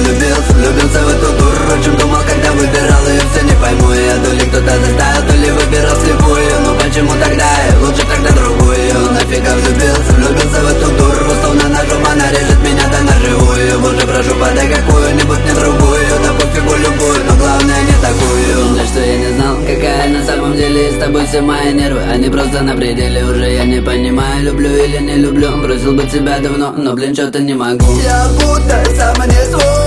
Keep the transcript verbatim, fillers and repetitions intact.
влюбился, влюбился в эту дуру. О чем думал, когда выбирал ее, все не пойму я. То ли кто-то заставил, то ли выбирал слепую. Ну почему тогда я, лучше тогда другую. Нафига влюбился, влюбился в эту дуру. Словно ножом она режет меня да наживую. Боже, прошу, подай какую-нибудь не другую. Да пофигу любую, но главное не такую. За что я не знал, какая на самом деле. И с тобой все мои нервы, они просто на пределе. Уже я не понимаю, люблю или не люблю. Бросил бы тебя давно, но блин, что-то не могу. Я будто сам не свой.